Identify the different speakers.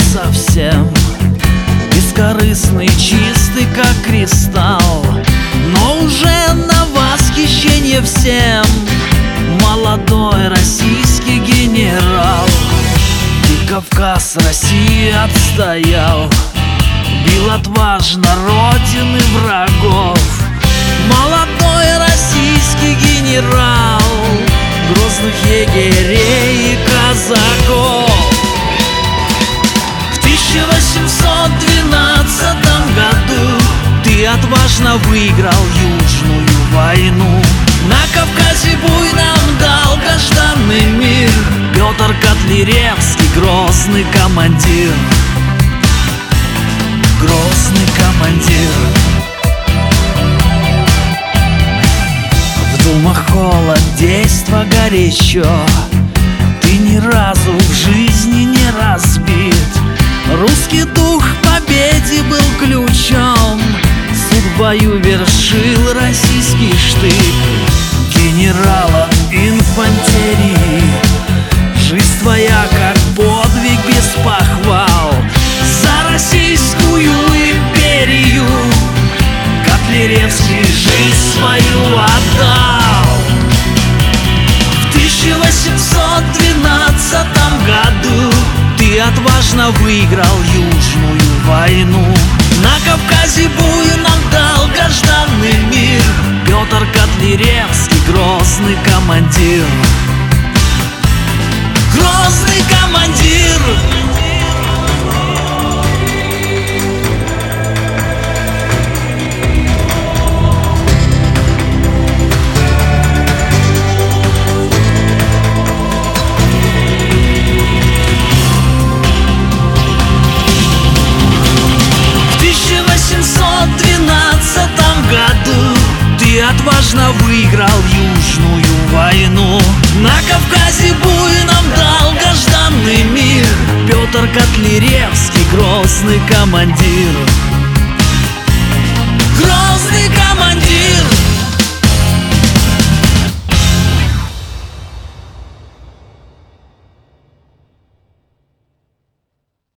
Speaker 1: совсем, бескорыстный, чистый, как кристалл, но уже на восхищение всем. Молодой российский генерал, и Кавказ России отстоял, бил отважно родины врагов. Молодой российский генерал, грозных егерей и казаков. В 1812 году ты отважно выиграл Южную войну. На Кавказе буйном долгожданный мир Петр Котляревский, грозный командир. Грозный командир. В думах холод, действо горячо, ты ни разу в жизни не разбит. Русский дух к победе был ключом, суд в бою вершил российский штык. Генерала инфантерии, жизнь твоя как подвиг без похвал. За Российскую империю Котляревский жизнь свою отдал. В 1812 году ты отважно выиграл Южную войну. На Кавказе буйном долгожданный мир Петр Котляревский, грозный командир. Грозный командир. Отважно выиграл Южную войну. На Кавказе буйном долгожданный мир Петр Котляревский, грозный командир.